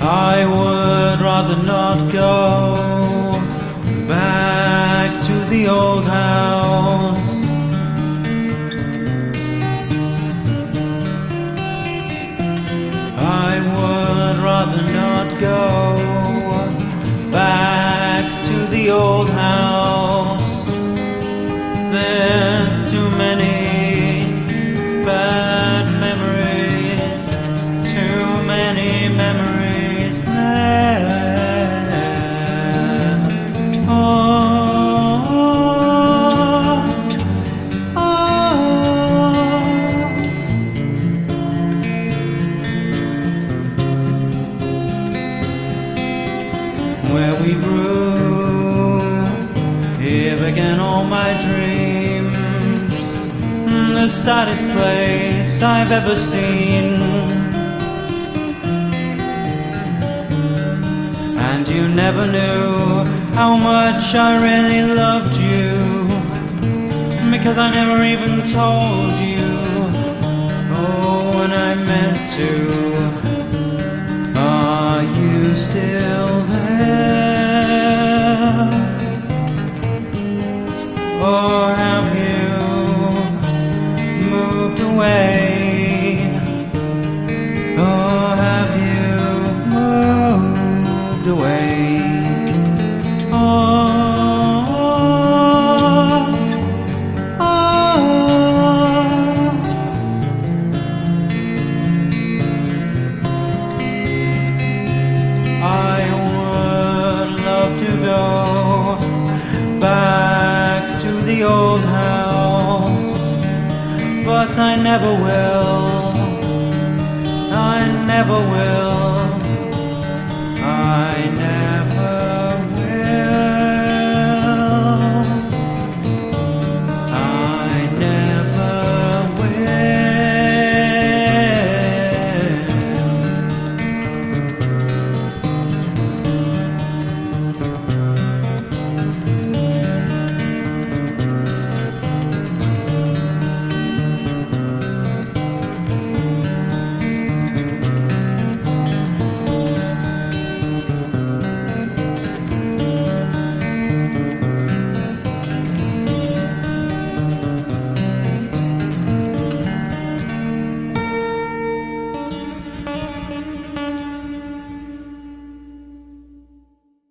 I would rather not go back to the old house. I would rather not go back to the old house. There's too many bad memories, too many memories there. Oh, oh, oh. Where we grew, here began all my dreams. The saddest place I've ever seen. And you never knew how much I really loved you, because I never even told you. Oh, when I meant to. Are you still there? Or have you moved away? Or have you moved away? Oh, oh, oh. I would love to go back to the old house, but I never will. I never will.